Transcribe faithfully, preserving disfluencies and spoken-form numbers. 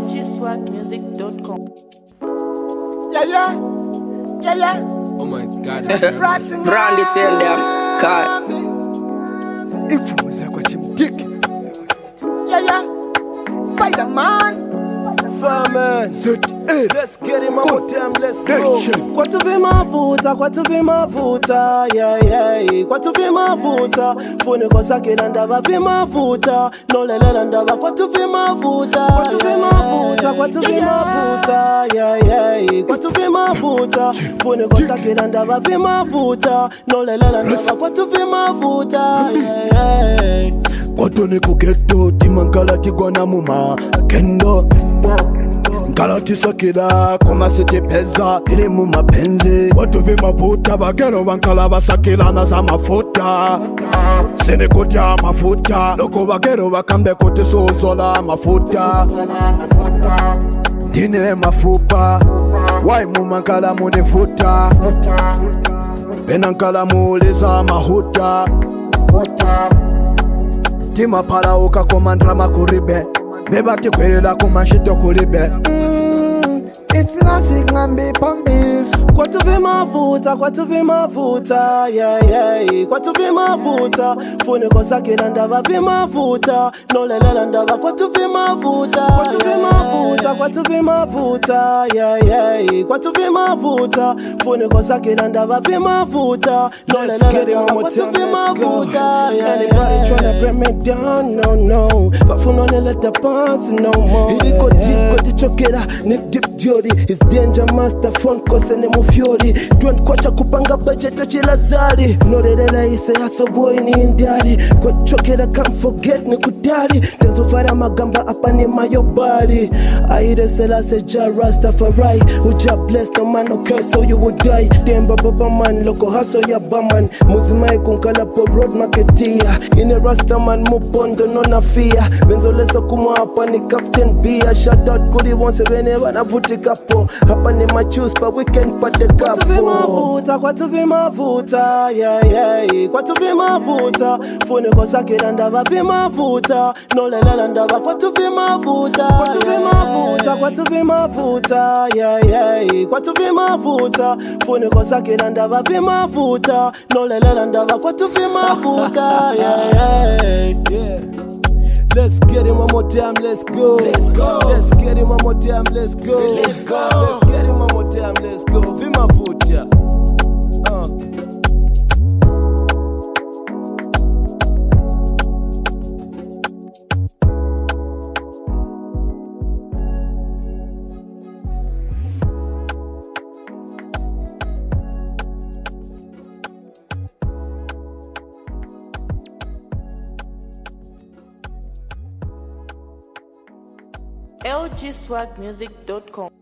g swag music dot com. Yeah, yeah, yeah, yeah. Oh my God. Brandy tell them, cut. If you was a question, dick. Yeah, yeah. Spider-Man. Fireman, Hey. let's get him one more time, let's go. Nation. Kwa tuvi mafuta, kwa tuvi mafuta, yeah, yeah. Kwa tuvi mafuta, fune kosake nandava vi mafuta, no lele nandava kwa tuvi mafuta, kwa tuvi mafuta, kwa tuvi mafuta, yeah, yeah. Kwa tuvi mafuta, fune kosake nandava vi mafuta, no lele nandava kwa tuvi mafuta, yeah, yeah. Kwato ni kuketo, timankala tigona muma kendo. Nkala tisakira, koma sete peza, iri mu mapenzi. Watu vi mafuta, bagero wankala basakira na za mafuta. Sene kodya mafuta, loko bagero wakambe kote sozola mafuta. Dine mafupa, wai mu mankala munifuta. Benankala muuliza mahuta. Tima para uka komandra makuribe. Beba tikwerela kumashito kulibe. It's classic ngambi pombis. Kwa tuvi mafuta, kwa tuvi mafuta, yeah, yeah. Kwa tuvi mafuta, fune kosake nandava vi mafuta, no lele nandava kwa tuvi mafuta, kwa tuvi mafuta, kwa tuvi mafuta, yeah, yeah. Kwa tuvi mafuta, fune kosake nandava vi mafuta, no lele nandava kwa tuvi mafuta, yeah. Anybody tryna bring me down, no, no. Bafuno nele tapansi, no more. Iliko deep, kwa tichokera, ni deep jodi. His danger master phone kose ne mufiori. Don't kwacha kupanga budget achila zari. No dedela ise yaso boy ni indiari. Kwa chokera can't forget ni kudari. Tenzo fara magamba apa ni mayo body. Aire sela se ja Rastafari. Uja bless no man no curse so you would die. Demba baba man loko hustle ya baman. Muzimai kunkala po road marketia. Ine rasta man mupondo no na fear. Benzo lesa kumwa apa ni Captain Bia. Shout out kuri once vene wana vutika po. Hapa ni machoose pa weekend pa de kapo. Kwa tuvi mafuta, kwa tuvi mafuta, yeah, yeah. Kwa tuvi mafuta, fune kosake nandava vi mafuta, no lele nandava kwa tuvi mafuta, kwa tuvi mafuta, kwa tuvi mafuta, yeah, yeah. Kwa tuvi mafuta, fune kosake nandava vi mafuta, no lele nandava kwa tuvi mafuta, yeah, yeah, yeah. Let's get him one more time, let's go. Let's go. Let's get him one more time, let's go. Let's go. Let's get him one more time, let's go. Vima Futia. Uh. l g swag music dot com.